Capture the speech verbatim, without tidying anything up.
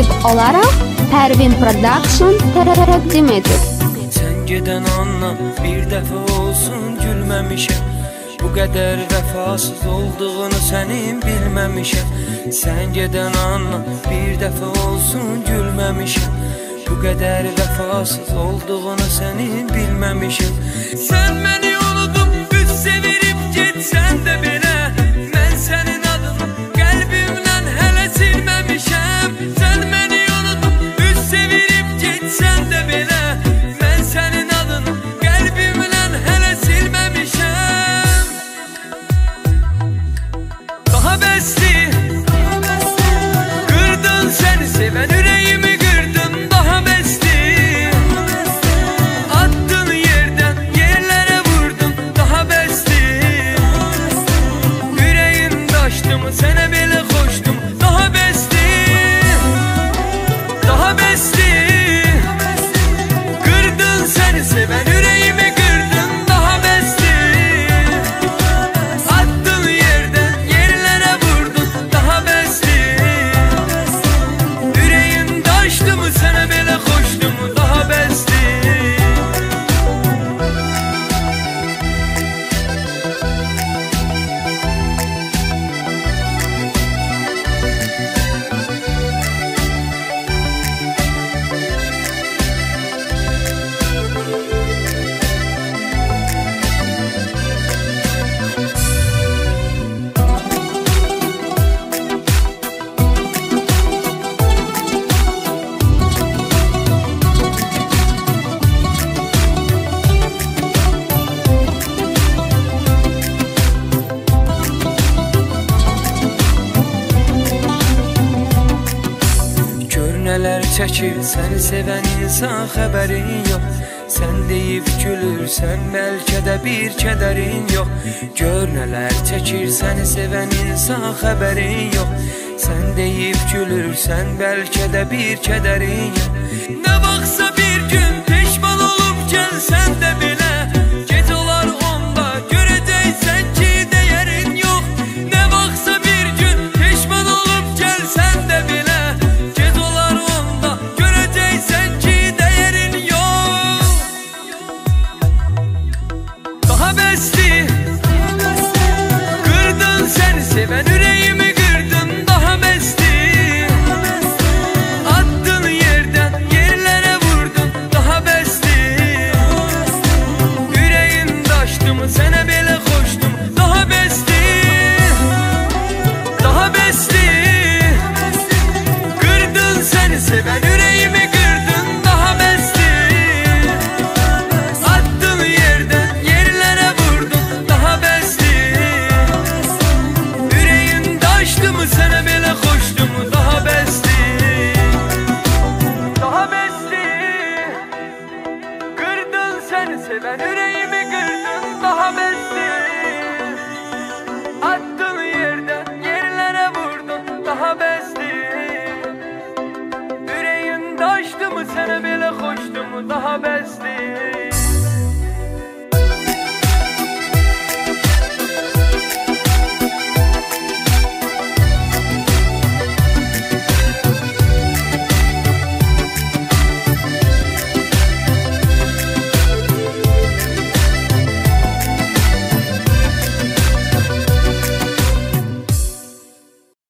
klip olarak Pervin Production təqdim edir. Sen geden anla bir defa olsun gülmemişim. Bu kadar vefasız olduğunu senin bilmemişim. Sen geden anla bir defa olsun gülmemişim. Bu kadar vefasız olduğunu senin bilmemişim. Sen beni unutup üz sevirip gitsen de bile, ben senin adını kalbimden hele silmemişim. Sen beni unutup üz sevirip gitsen de bile, ben senin adını kalbimden hele silmemişim. Daha besti kırdın, seni seven yüreğimi kırdın. Daha besti attın yerden yerlere vurdun. Daha besti yüreğin taştı mı sana bile koştum. Daha besti, daha besti kırdın, seni seven yüreğimi kırdın. Daha besti attın yerden yerlere vurdun. Daha besti yüreğin taştı mı sana bile koştum. Daha besti. Neler çəkir səni sevən insan xəbərin yox. Sən deyib gülürsən bəlkə də bir kədərin yox. Gör nələr çəkir səni sevən insan xəbərin yox. Sən deyib gülürsən bəlkə də bir kədərin yox. Nə vaxtsa bir gün peşman olub gəlsən də belə, gec olar onda görəcəksən ki dəyərin yox. Nə vaxtsa bir gün peşman olub gəlsən də belə, daha besti kırdın, seni seven yüreğimi kırdın. Daha besti attın yerden yerlere vurdun. Daha besti yüreğin taştı mı sana bile koştum. Daha besti, daha besti kırdın, seni seven yüreğimi kırdın. Daha besti attın yerden yerlere vurdun. Daha besti yüreğin taştı mı sana bile koştum. Daha besti, daha besti kırdın, seni seven yüreğimi kırdın. Daha besti attın yerden yerlere vurdun. Daha besti yüreğin taştı mı sana bile koştum. Daha besti.